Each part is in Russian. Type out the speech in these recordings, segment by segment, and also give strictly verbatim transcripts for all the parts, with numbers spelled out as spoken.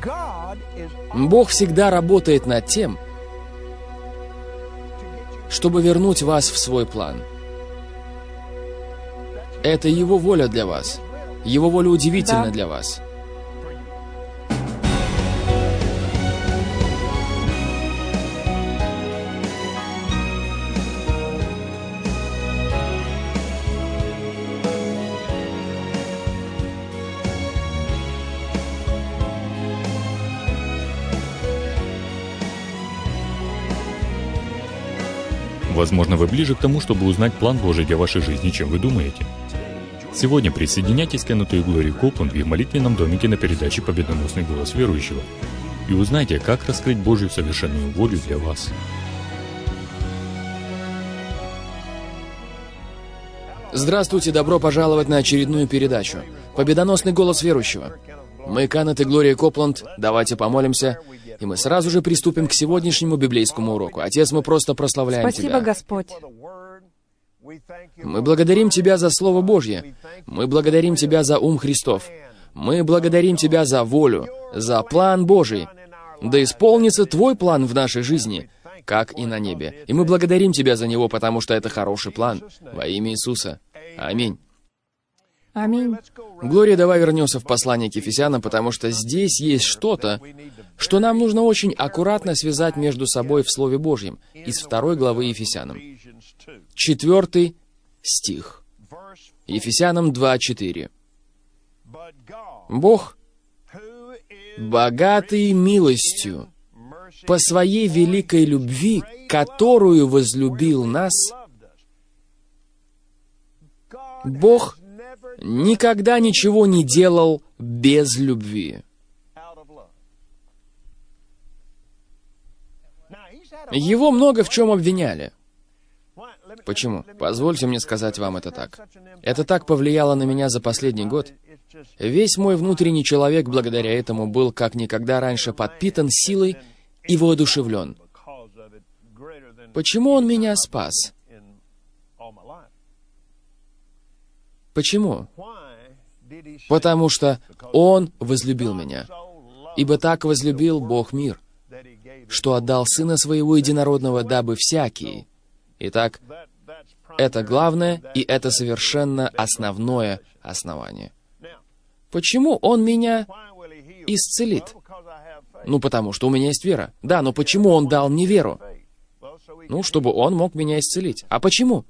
Бог всегда работает над тем, чтобы вернуть вас в свой план. Это Его воля для вас. Его воля удивительна Да. для вас. Возможно, вы ближе к тому, чтобы узнать план Божий для вашей жизни, чем вы думаете. Сегодня присоединяйтесь к Кеннету и Глории Копланд в их молитвенном домике на передаче «Победоносный голос верующего» и узнайте, как раскрыть Божью совершенную волю для вас. Здравствуйте, добро пожаловать на очередную передачу «Победоносный голос верующего». Мы, Кеннет и Глория Копланд, давайте помолимся, и мы сразу же приступим к сегодняшнему библейскому уроку. Отец, мы просто прославляем Спасибо, Тебя. Господь. Мы благодарим Тебя за Слово Божье. Мы благодарим Тебя за ум Христов. Мы благодарим Тебя за волю, за план Божий. Да исполнится Твой план в нашей жизни, как и на небе. И мы благодарим Тебя за него, потому что это хороший план. Во имя Иисуса. Аминь. Аминь. Глория, давай вернемся в послание к Ефесянам, потому что здесь есть что-то, что нам нужно очень аккуратно связать между собой в Слове Божьем, из второй главы Ефесянам. Четвертый стих. Ефесянам два четыре. Бог, богатый милостью, по своей великой любви, которую возлюбил нас, Бог никогда ничего не делал без любви. Его много в чем обвиняли. Почему? Позвольте мне сказать вам это так. Это так повлияло на меня за последний год. Весь мой внутренний человек благодаря этому был как никогда раньше подпитан силой и воодушевлен. Почему Он меня спас? Почему? Потому что Он возлюбил меня. Ибо так возлюбил Бог мир, что отдал Сына Своего Единородного, дабы всякий. Итак, это главное, и это совершенно основное основание. Почему Он меня исцелит? Ну, потому что у меня есть вера. Да, но почему Он дал мне веру? Ну, чтобы Он мог меня исцелить. А почему?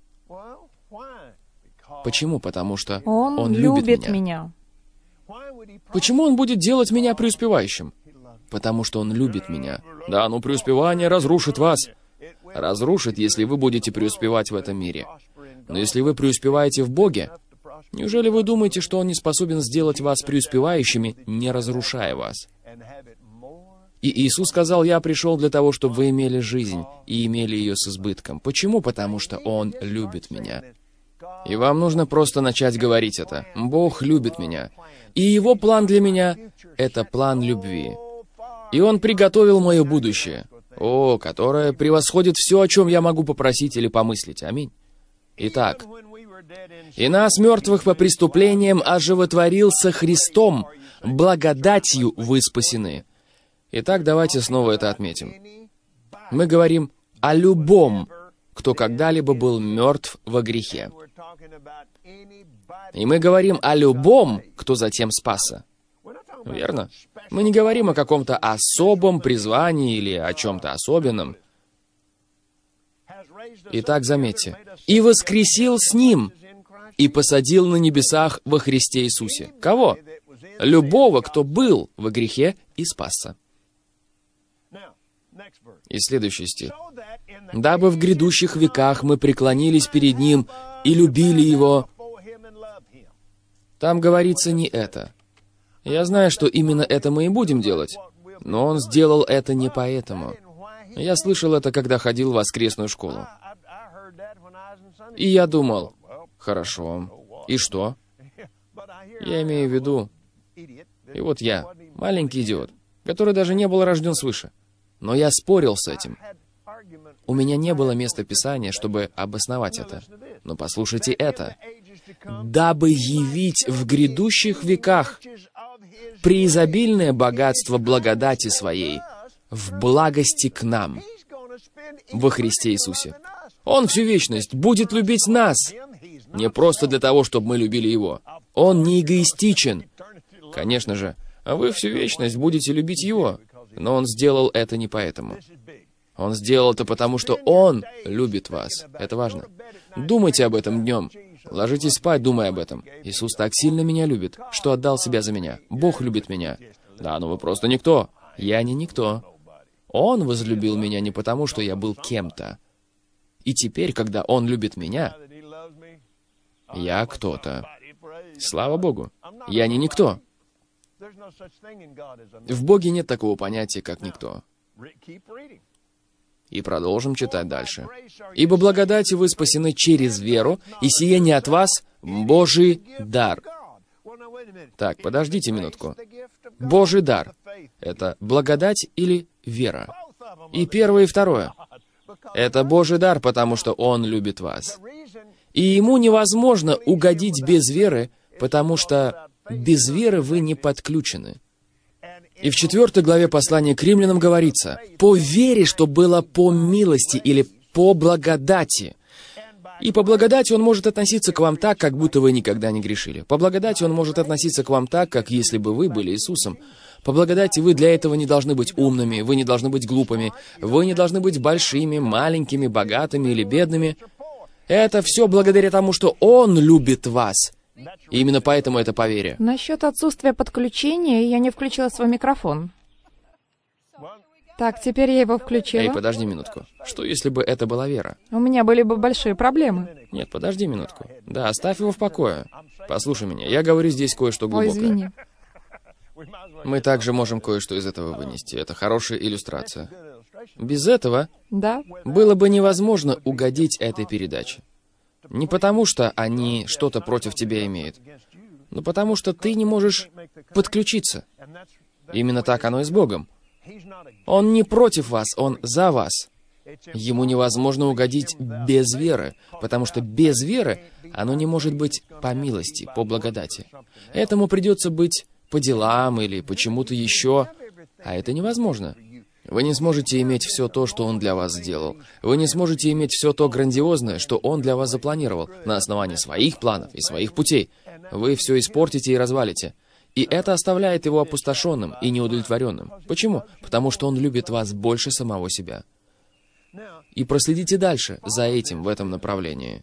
Почему? Потому что Он, Он любит, любит меня. меня. Почему Он будет делать меня преуспевающим? Потому что Он любит меня. Да, но преуспевание разрушит вас. Разрушит, если вы будете преуспевать в этом мире. Но если вы преуспеваете в Боге, неужели вы думаете, что Он не способен сделать вас преуспевающими, не разрушая вас? И Иисус сказал: «Я пришел для того, чтобы вы имели жизнь и имели ее с избытком». Почему? Потому что Он любит меня. И вам нужно просто начать говорить это. Бог любит меня. И Его план для меня — это план любви. И Он приготовил мое будущее, о, которое превосходит все, о чем я могу попросить или помыслить. Аминь. Итак, «И нас, мертвых по преступлениям, оживотворился Христом, благодатью вы спасены». Итак, давайте снова это отметим. Мы говорим о любом, кто когда-либо был мертв во грехе. И мы говорим о любом, кто затем спасся. Верно? Мы не говорим о каком-то особом призвании или о чем-то особенном. Итак, заметьте. «И воскресил с Ним, и посадил на небесах во Христе Иисусе». Кого? Любого, кто был во грехе и спасся. И следующий стих. «Дабы в грядущих веках мы преклонились перед Ним и любили Его». Там говорится не это. Я знаю, что именно это мы и будем делать, но Он сделал это не поэтому. Я слышал это, когда ходил в воскресную школу. И я думал: хорошо, и что? Я имею в виду, и вот я, маленький идиот, который даже не был рожден свыше. Но я спорил с этим. У меня не было места Писания, чтобы обосновать это. Но послушайте это. «Дабы явить в грядущих веках преизобильное богатство благодати Своей в благости к нам во Христе Иисусе. Он всю вечность будет любить нас, не просто для того, чтобы мы любили Его. Он не эгоистичен. Конечно же, а вы всю вечность будете любить Его, но Он сделал это не поэтому. Он сделал это потому, что Он любит вас. Это важно. Думайте об этом днем. Ложитесь спать, думая об этом. Иисус так сильно меня любит, что отдал Себя за меня. Бог любит меня. Да, но вы просто никто. Я не никто. Он возлюбил меня не потому, что я был кем-то. И теперь, когда Он любит меня, я кто-то. Слава Богу. Я не никто. В Боге нет такого понятия, как никто. И продолжим читать дальше. «Ибо благодатью вы спасены через веру, и сие не от вас, Божий дар». Так, подождите минутку. Божий дар — это благодать или вера? И первое, и второе. Это Божий дар, потому что Он любит вас. И Ему невозможно угодить без веры, потому что без веры вы не подключены. И в четвертой главе послания к римлянам говорится: «По вере, что было по милости» или «по благодати». И по благодати Он может относиться к вам так, как будто вы никогда не грешили. По благодати Он может относиться к вам так, как если бы вы были Иисусом. По благодати вы для этого не должны быть умными, вы не должны быть глупыми, вы не должны быть большими, маленькими, богатыми или бедными. Это все благодаря тому, что Он любит вас. И именно поэтому это по вере. Насчет отсутствия подключения я не включила свой микрофон. Так, теперь я его включила. Эй, подожди минутку. Что, если бы это была вера? У меня были бы большие проблемы. Нет, подожди минутку. Да, оставь его в покое. Послушай меня, я говорю здесь кое-что Ой, глубокое. извини. Мы также можем кое-что из этого вынести. Это хорошая иллюстрация. Без этого Да? было бы невозможно угодить этой передаче. Не потому, что они что-то против тебя имеют, но потому, что ты не можешь подключиться. Именно так оно и с Богом. Он не против вас, Он за вас. Ему невозможно угодить без веры, потому что без веры оно не может быть по милости, по благодати. Этому придется быть по делам или почему-то еще, а это невозможно. Вы не сможете иметь все то, что Он для вас сделал. Вы не сможете иметь все то грандиозное, что Он для вас запланировал, на основании своих планов и своих путей. Вы все испортите и развалите. И это оставляет Его опустошенным и неудовлетворенным. Почему? Потому что Он любит вас больше самого себя. И проследите дальше за этим в этом направлении.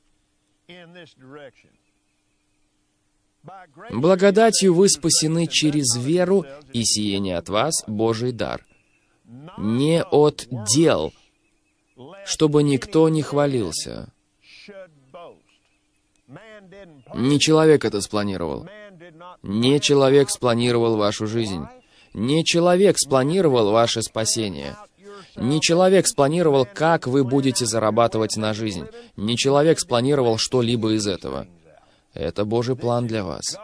Благодатью вы спасены через веру, и сие не от вас, Божий дар. Не от дел, чтобы никто не хвалился. Не человек это спланировал. Не человек спланировал вашу жизнь. Не человек спланировал ваше спасение. Не человек спланировал, как вы будете зарабатывать на жизнь. Не человек спланировал что-либо из этого. Это Божий план для вас.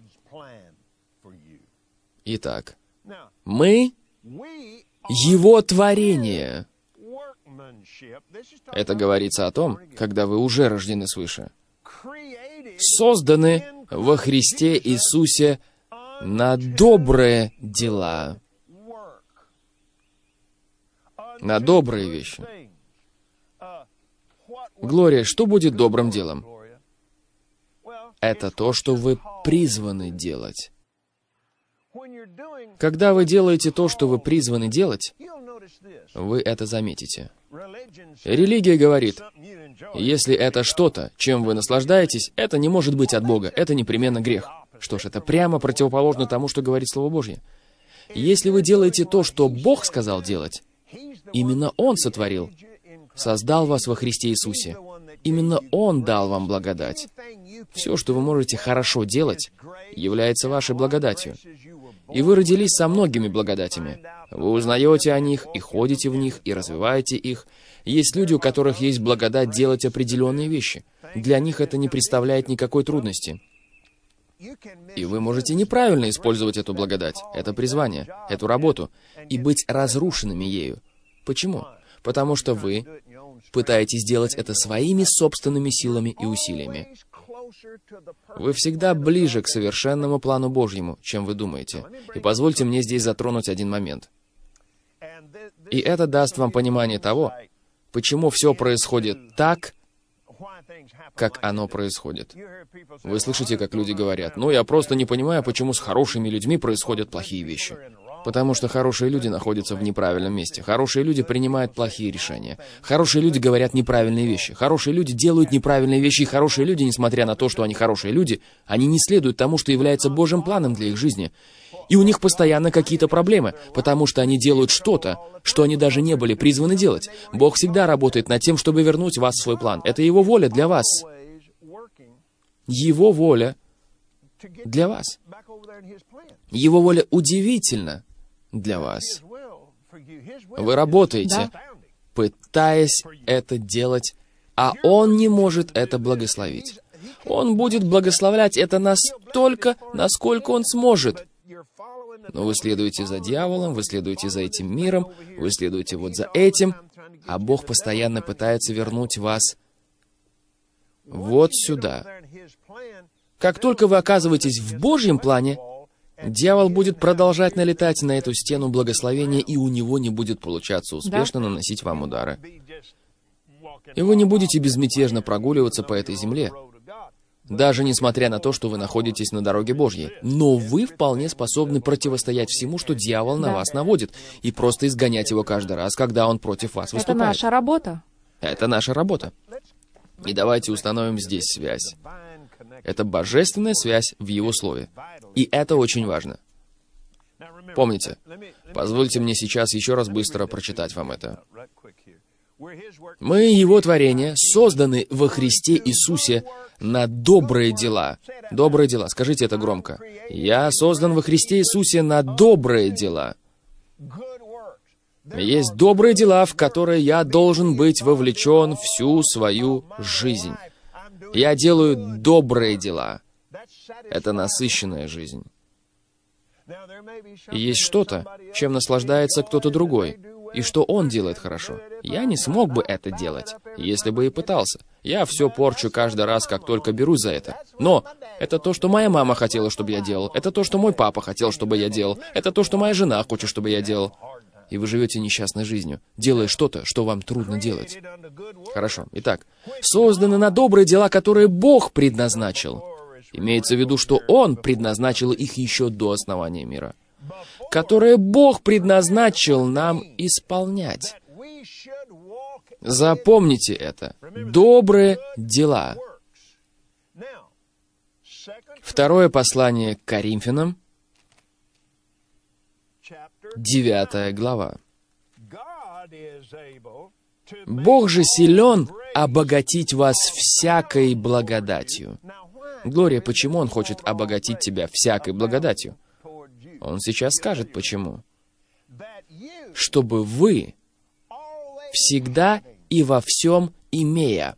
Итак, мы Его творение. Это говорится о том, когда вы уже рождены свыше. Созданы во Христе Иисусе на добрые дела. На добрые вещи. Глория, что будет добрым делом? Это то, что вы призваны делать. Когда вы делаете то, что вы призваны делать, вы это заметите. Религия говорит, если это что-то, чем вы наслаждаетесь, это не может быть от Бога, это непременно грех. Что ж, это прямо противоположно тому, что говорит Слово Божье. Если вы делаете то, что Бог сказал делать, именно Он сотворил, создал вас во Христе Иисусе. Именно Он дал вам благодать. Все, что вы можете хорошо делать, является вашей благодатью. И вы родились со многими благодатями. Вы узнаете о них, и ходите в них, и развиваете их. Есть люди, у которых есть благодать делать определенные вещи. Для них это не представляет никакой трудности. И вы можете неправильно использовать эту благодать, это призвание, эту работу, и быть разрушенными ею. Почему? Потому что вы пытаетесь делать это своими собственными силами и усилиями. Вы всегда ближе к совершенному плану Божьему, чем вы думаете. И позвольте мне здесь затронуть один момент. И это даст вам понимание того, почему все происходит так, как оно происходит. Вы слышите, как люди говорят: «Ну, я просто не понимаю, почему с хорошими людьми происходят плохие вещи». Потому что хорошие люди находятся в неправильном месте. Хорошие люди принимают плохие решения. Хорошие люди говорят неправильные вещи. Хорошие люди делают неправильные вещи. И хорошие люди, несмотря на то, что они хорошие люди, они не следуют тому, что является Божьим планом для их жизни. И у них постоянно какие-то проблемы, потому что они делают что-то, что они даже не были призваны делать. Бог всегда работает над тем, чтобы вернуть вас в свой план. Это Его воля для вас. Его воля для вас. Его воля удивительна для вас. Вы работаете, Да. пытаясь это делать, а Он не может это благословить. Он будет благословлять это настолько, насколько Он сможет. Но вы следуете за дьяволом, вы следуете за этим миром, вы следуете вот за этим, а Бог постоянно пытается вернуть вас вот сюда. Как только вы оказываетесь в Божьем плане, дьявол будет продолжать налетать на эту стену благословения, и у него не будет получаться успешно Да. наносить вам удары. И вы не будете безмятежно прогуливаться по этой земле, даже несмотря на то, что вы находитесь на дороге Божьей. Но вы вполне способны противостоять всему, что дьявол на Да. вас наводит, и просто изгонять его каждый раз, когда он против вас Это выступает. наша работа. Это наша работа. И давайте установим здесь связь. Это божественная связь в Его Слове. И это очень важно. Помните, позвольте мне сейчас еще раз быстро прочитать вам это. Мы, Его творение, созданы во Христе Иисусе на добрые дела. Добрые дела. Скажите это громко. Я создан во Христе Иисусе на добрые дела. Есть добрые дела, в которые я должен быть вовлечен всю свою жизнь. Я делаю добрые дела. Это насыщенная жизнь. И есть что-то, чем наслаждается кто-то другой, и что он делает хорошо. Я не смог бы это делать, если бы и пытался. Я все порчу каждый раз, как только берусь за это. Но это то, что моя мама хотела, чтобы я делал. Это то, что мой папа хотел, чтобы я делал. Это то, что моя жена хочет, чтобы я делал. И вы живете несчастной жизнью, делая что-то, что вам трудно делать. Хорошо. Итак, созданы на добрые дела, которые Бог предназначил. Имеется в виду, что Он предназначил их еще до основания мира. Которые Бог предназначил нам исполнять. Запомните это. Добрые дела. Второе послание к Коринфянам, девятая глава. «Бог же силен обогатить вас всякой благодатью». Глория, почему Он хочет обогатить тебя всякой благодатью? Он сейчас скажет, почему. Чтобы вы всегда и во всем имея.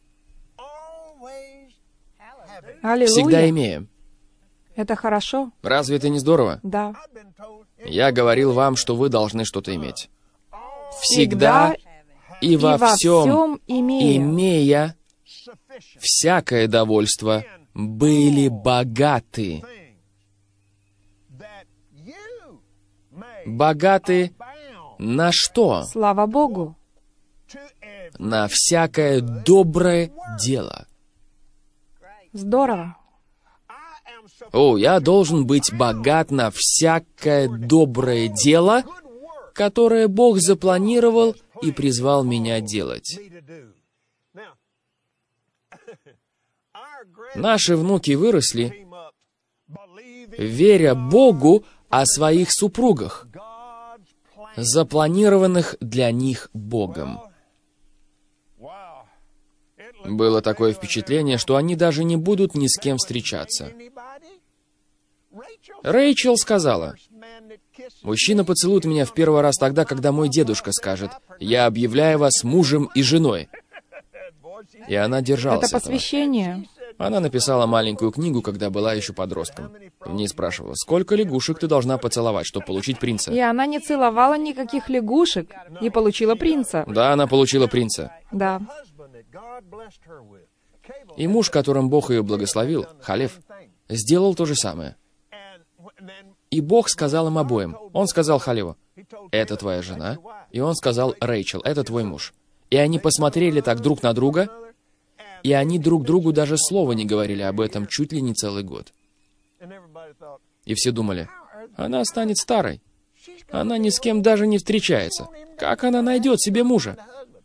Аллилуйя. Всегда имея. Это хорошо? Разве это не здорово? Да. Я говорил вам, что вы должны что-то иметь. Всегда и во, и во всем, всем имея. имея всякое довольство, были богаты. Богаты на что? Слава Богу. На всякое доброе дело. Здорово. О, я должен быть богат на всякое доброе дело, которое Бог запланировал и призвал меня делать. Наши внуки выросли, веря Богу о своих супругах, запланированных для них Богом. Было такое впечатление, что они даже не будут ни с кем встречаться. Рэйчел сказала: «Мужчина поцелует меня в первый раз тогда, когда мой дедушка скажет: я объявляю вас мужем и женой». И она держалась Это этого. посвящение. Она написала маленькую книгу, когда была еще подростком. В ней спрашивала: «Сколько лягушек ты должна поцеловать, чтобы получить принца?» И она не целовала никаких лягушек и получила принца. Да, она получила принца. Да. И муж, которым Бог ее благословил, Халев, сделал то же самое. И Бог сказал им обоим. Он сказал Халеву: «Это твоя жена». И он сказал Рэйчел: «Это твой муж». И они посмотрели так друг на друга, и они друг другу даже слова не говорили об этом чуть ли не целый год. И все думали: она станет старой. Она ни с кем даже не встречается. Как она найдет себе мужа?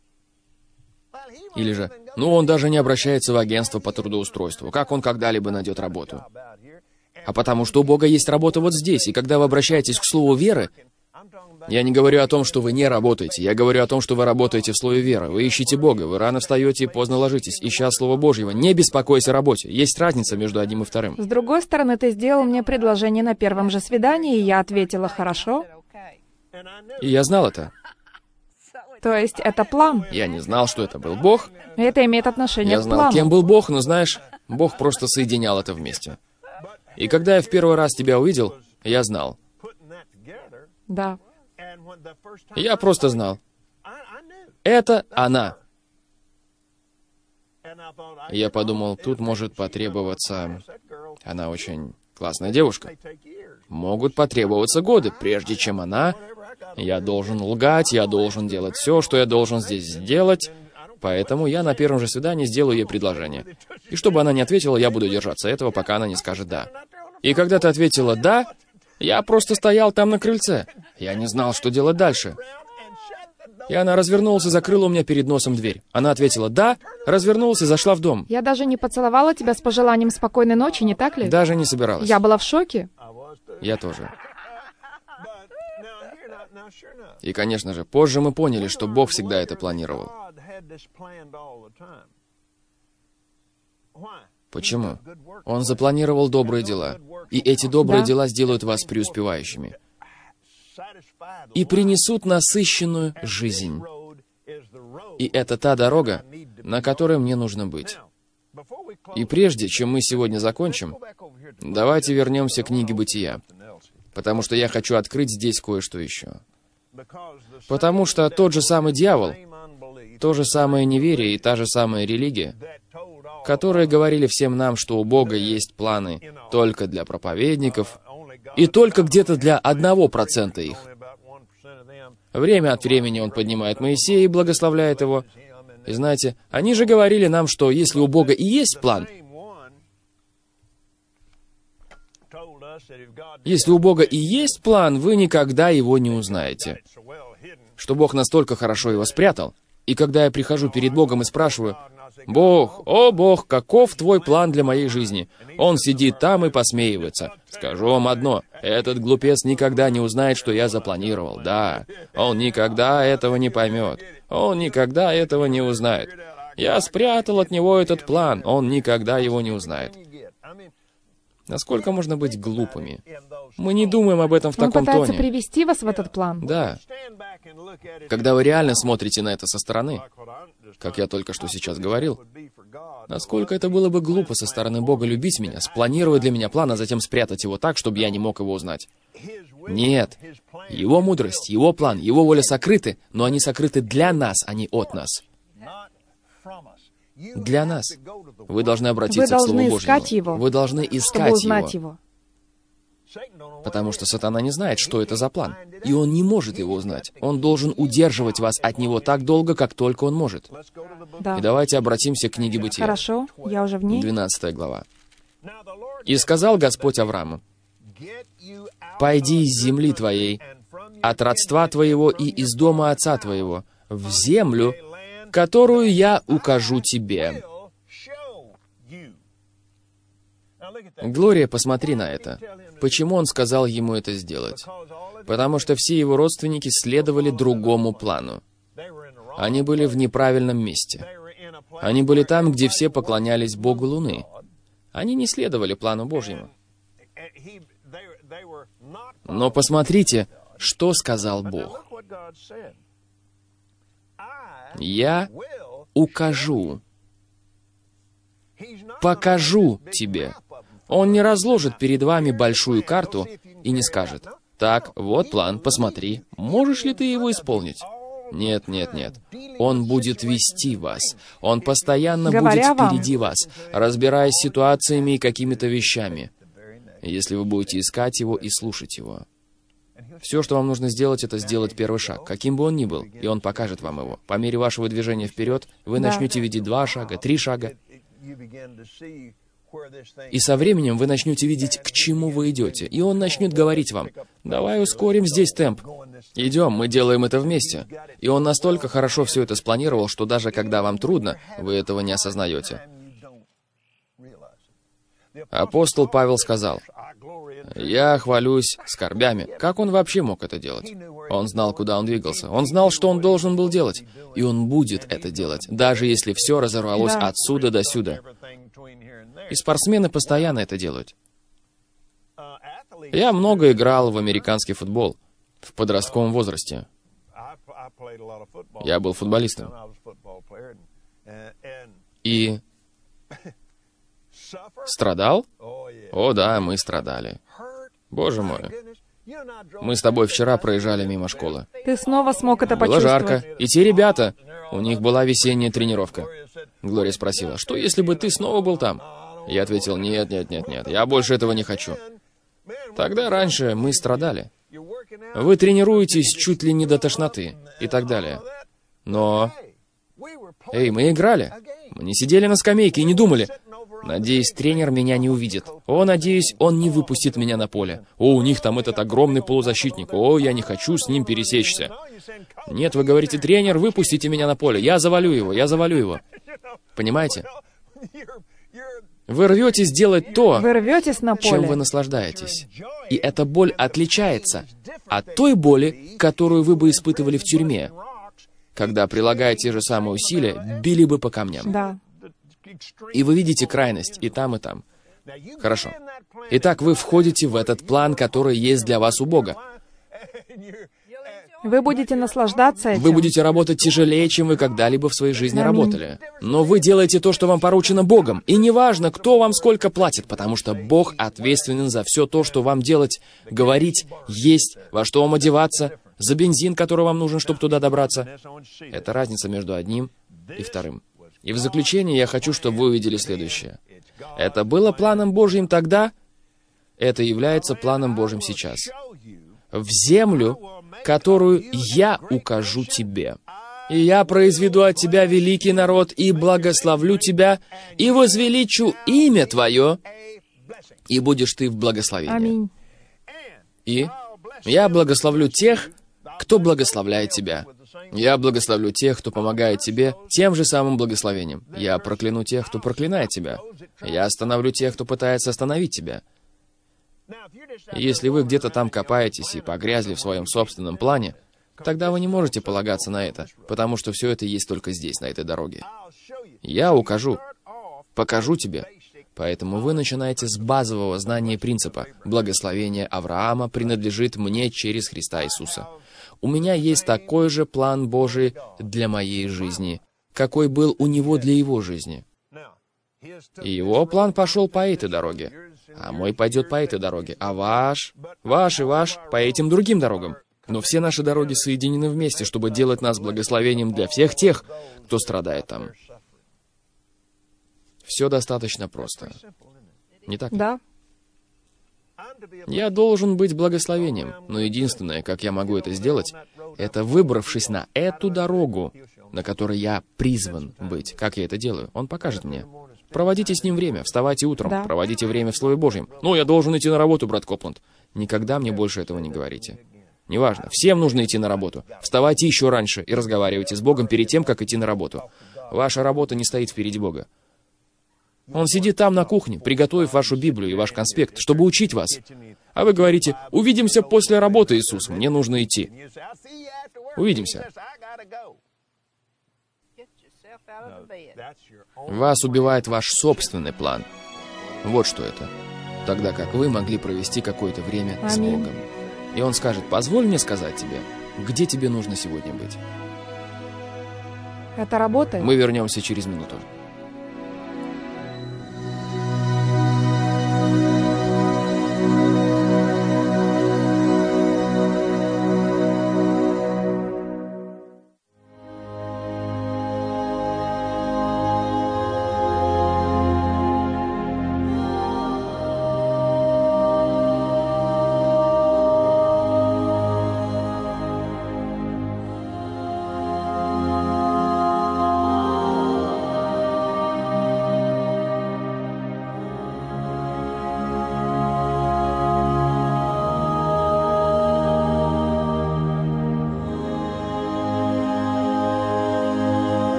Или же: ну, он даже не обращается в агентство по трудоустройству. Как он когда-либо найдет работу? А потому что у Бога есть работа вот здесь. И когда вы обращаетесь к слову веры, я не говорю о том, что вы не работаете. Я говорю о том, что вы работаете в слове веры. Вы ищете Бога. Вы рано встаете и поздно ложитесь, ища Слово Божьего. Не беспокойся о работе. Есть разница между одним и вторым. С другой стороны, ты сделал мне предложение на первом же свидании, и я ответила «хорошо». И я знал это. То есть это план. Я не знал, что это был Бог. Это имеет отношение Я к знал, плану. кем был Бог, но знаешь, Бог просто соединял это вместе. И когда я в первый раз тебя увидел, я знал. Да. Я просто знал. Это она. Я подумал, тут может потребоваться... Она очень классная девушка. Могут потребоваться годы, прежде чем она... Я должен лгать, я должен делать все, что я должен здесь сделать. Поэтому я на первом же свидании сделаю ей предложение. И чтобы она не ответила, я буду держаться этого, пока она не скажет «да». И когда ты ответила «да», я просто стоял там на крыльце. Я не знал, что делать дальше. И она развернулась и закрыла у меня перед носом дверь. Она ответила «да», развернулась и зашла в дом. Я даже не поцеловала тебя с пожеланием спокойной ночи, не так ли? Даже не собиралась. Я была в шоке. Я тоже. И, конечно же, позже мы поняли, что Бог всегда это планировал. Почему? Он запланировал добрые дела. И эти добрые Да. дела сделают вас преуспевающими. И принесут насыщенную жизнь. И это та дорога, на которой мне нужно быть. И прежде, чем мы сегодня закончим, давайте вернемся к книге Бытия. Потому что я хочу открыть здесь кое-что еще. Потому что тот же самый дьявол, то же самое неверие и та же самая религия, которые говорили всем нам, что у Бога есть планы только для проповедников, и только где-то для одного процента их. Время от времени он поднимает Моисея и благословляет его. И знаете, они же говорили нам, что если у Бога и есть план, если у Бога и есть план, вы никогда его не узнаете. Что Бог настолько хорошо его спрятал. И когда я прихожу перед Богом и спрашиваю: «Бог, о Бог, каков твой план для моей жизни?» Он сидит там и посмеивается. Скажу вам одно: этот глупец никогда не узнает, что я запланировал. Да, он никогда этого не поймет. Он никогда этого не узнает. Я спрятал от него этот план. Он никогда его не узнает. Насколько можно быть глупыми? Мы не думаем об этом в Он таком пытается тоне. привести вас в этот план. Да. Когда вы реально смотрите на это со стороны, как я только что сейчас говорил, насколько это было бы глупо со стороны Бога любить меня, спланировать для меня план, а затем спрятать его так, чтобы я не мог его узнать. Нет. Его мудрость, его план, его воля сокрыты, но они сокрыты для нас, а не от нас. Для нас. Вы должны обратиться Вы к Слову должны Божьему. искать его, Вы должны чтобы искать узнать его. его. Потому что сатана не знает, что это за план. И он не может его узнать. Он должен удерживать вас от него так долго, как только он может. Да. И давайте обратимся к книге Бытия. Хорошо, я уже в ней. двенадцатая глава. «И сказал Господь Аврааму: «Пойди из земли твоей, от родства твоего и из дома отца твоего, в землю, которую я укажу тебе». Глория, посмотри на это. Почему он сказал ему это сделать? Потому что все его родственники следовали другому плану. Они были в неправильном месте. Они были там, где все поклонялись Богу Луны. Они не следовали плану Божьему. Но посмотрите, что сказал Бог. «Я укажу, покажу тебе». Он не разложит перед вами большую карту и не скажет: «Так, вот план, посмотри, можешь ли ты его исполнить?» Нет, нет, нет. Он будет вести вас. Он постоянно Говоря будет вам. впереди вас, разбираясь с ситуациями и какими-то вещами, если вы будете искать Его и слушать Его. Все, что вам нужно сделать, это сделать первый шаг, каким бы он ни был, и Он покажет вам его. По мере вашего движения вперед, вы Да. начнете видеть два шага, три шага, и со временем вы начнете видеть, к чему вы идете, и Он начнет говорить вам: «Давай ускорим здесь темп. Идем, мы делаем это вместе». И Он настолько хорошо все это спланировал, что даже когда вам трудно, вы этого не осознаете. Апостол Павел сказал: «Я хвалюсь скорбями». Как он вообще мог это делать? Он знал, куда он двигался. Он знал, что он должен был делать. И он будет это делать, даже если все разорвалось Да. отсюда до сюда. И спортсмены постоянно это делают. Я много играл в американский футбол в подростковом возрасте. Я был футболистом. И страдал? О да, мы страдали. Боже мой. Мы с тобой вчера проезжали мимо школы. Ты снова смог это Было почувствовать. жарко. И те ребята, у них была весенняя тренировка. Глория спросила: «Что, если бы ты снова был там?» Я ответил: «Нет, нет, нет, нет, я больше этого не хочу». Тогда раньше мы страдали. Вы тренируетесь чуть ли не до тошноты и так далее. Но... Эй, мы играли. Мы не сидели на скамейке и не думали: «Надеюсь, тренер меня не увидит. О, надеюсь, он не выпустит меня на поле. О, у них там этот огромный полузащитник. О, я не хочу с ним пересечься». Нет, вы говорите: «Тренер, выпустите меня на поле. Я завалю его, я завалю его». Понимаете? Вы рветесь делать то, Вы рветесь на чем вы поле. наслаждаетесь. И эта боль отличается от той боли, которую вы бы испытывали в тюрьме, когда, прилагая те же самые усилия, били бы по камням. Да. И вы видите крайность и там, и там. Хорошо. Итак, вы входите в этот план, который есть для вас у Бога. Вы будете наслаждаться этим. Вы будете работать тяжелее, чем вы когда-либо в своей жизни Аминь. работали. Но вы делаете то, что вам поручено Богом. И неважно, кто вам сколько платит, потому что Бог ответственен за все то, что вам делать, говорить, есть, во что вам одеваться, за бензин, который вам нужен, чтобы туда добраться. Это разница между одним и вторым. И в заключение я хочу, чтобы вы увидели следующее. Это было планом Божьим тогда, это является планом Божьим сейчас. В землю, которую я укажу тебе. И я произведу от тебя великий народ, и благословлю тебя, и возвеличу имя твое, и будешь ты в благословении. Аминь. И я благословлю тех, кто благословляет тебя. Я благословлю тех, кто помогает тебе тем же самым благословением. Я прокляну тех, кто проклинает тебя. Я остановлю тех, кто пытается остановить тебя. Если вы где-то там копаетесь и погрязли в своем собственном плане, тогда вы не можете полагаться на это, потому что все это есть только здесь, на этой дороге. Я укажу, покажу тебе. Поэтому вы начинаете с базового знания принципа. Благословение Авраама принадлежит мне через Христа Иисуса. У меня есть такой же план Божий для моей жизни, какой был у Него для Его жизни. И Его план пошел по этой дороге, а мой пойдет по этой дороге, а ваш, ваш и ваш по этим другим дорогам. Но все наши дороги соединены вместе, чтобы делать нас благословением для всех тех, кто страдает там. Все достаточно просто. Не так ли? Да. Я должен быть благословением, но единственное, как я могу это сделать, это выбравшись на эту дорогу, на которой я призван быть. Как я это делаю? Он покажет мне. Проводите с ним время, вставайте утром, Да. проводите время в Слове Божьем. Ну, я должен идти на работу, брат Копланд. Никогда мне больше этого не говорите. Неважно, всем нужно идти на работу. Вставайте еще раньше и разговаривайте с Богом перед тем, как идти на работу. Ваша работа не стоит впереди Бога. Он сидит там на кухне, приготовив вашу Библию и ваш конспект, чтобы учить вас. А вы говорите: «Увидимся после работы, Иисус, мне нужно идти». Увидимся. Вас убивает ваш собственный план. Вот что это. Тогда как вы могли провести какое-то время с Аминь. Богом. И Он скажет: «Позволь мне сказать тебе, где тебе нужно сегодня быть». Это работает? Мы вернемся через минуту.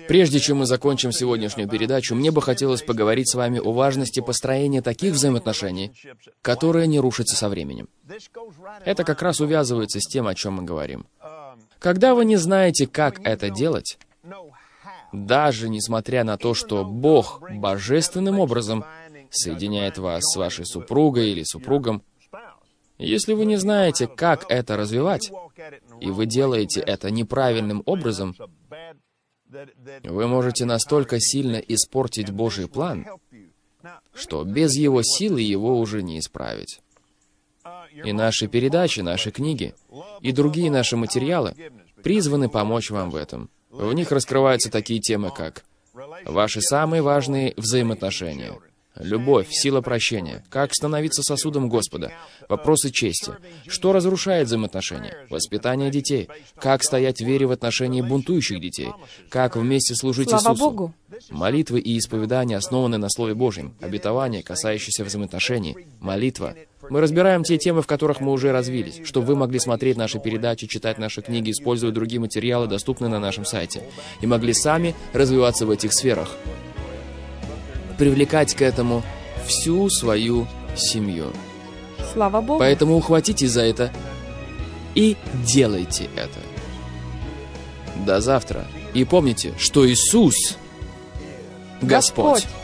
Прежде чем мы закончим сегодняшнюю передачу, мне бы хотелось поговорить с вами о важности построения таких взаимоотношений, которые не рушатся со временем. Это как раз увязывается с тем, о чем мы говорим. Когда вы не знаете, как это делать, даже несмотря на то, что Бог божественным образом соединяет вас с вашей супругой или супругом, если вы не знаете, как это развивать, и вы делаете это неправильным образом, вы можете настолько сильно испортить Божий план, что без Его силы его уже не исправить. И наши передачи, наши книги и другие наши материалы призваны помочь вам в этом. В них раскрываются такие темы, как ваши самые важные взаимоотношения, любовь, сила прощения, как становиться сосудом Господа, вопросы чести, что разрушает взаимоотношения, воспитание детей, как стоять в вере в отношении бунтующих детей, как вместе служить Слава Иисусу. Богу! Молитвы и исповедания основаны на Слове Божьем, обетования, касающиеся взаимоотношений, молитва. Мы разбираем те темы, в которых мы уже развились, чтобы вы могли смотреть наши передачи, читать наши книги, используя другие материалы, доступные на нашем сайте, и могли сами развиваться в этих сферах. Привлекать к этому всю свою семью. Слава Богу! Поэтому ухватитесь за это и делайте это. До завтра. И помните, что Иисус — Господь. Господь.